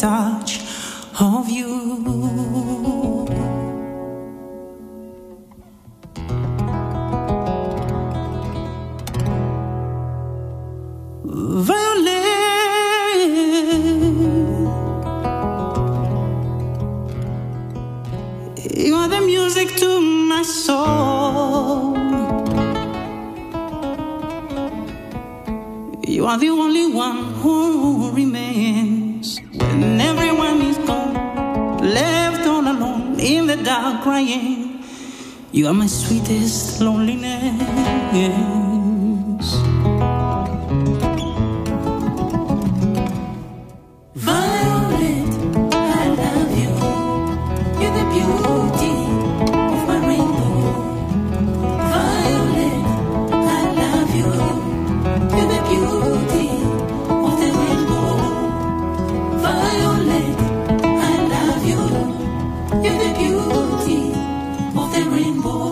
touch of you. Violet, you are the music to my soul. You are the only one who remains when everyone is gone, left all alone in the dark crying. You are my sweetest loneliness. Violet, I love you. You're the beauty of my rainbow. Violet, I love you. You're the beauty of the rainbow. Violet, I love you. You're the beauty of the rainbow.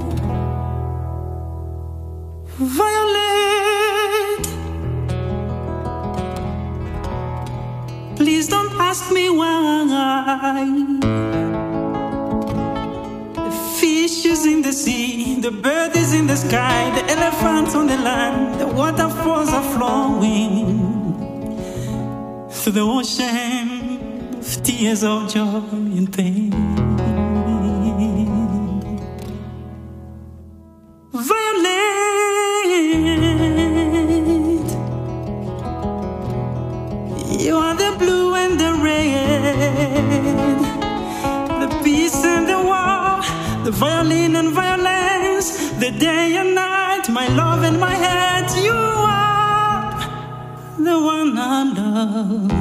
Violet, please don't ask me why. The fish is in the sea, the bird is in the sky, the elephants on the land, the waterfalls are flowing through the ocean of tears of joy and pain. Violet, you are the blue and the red, the peace and the war, the violin and violence, the day and night, my love and my head. You are the one I love.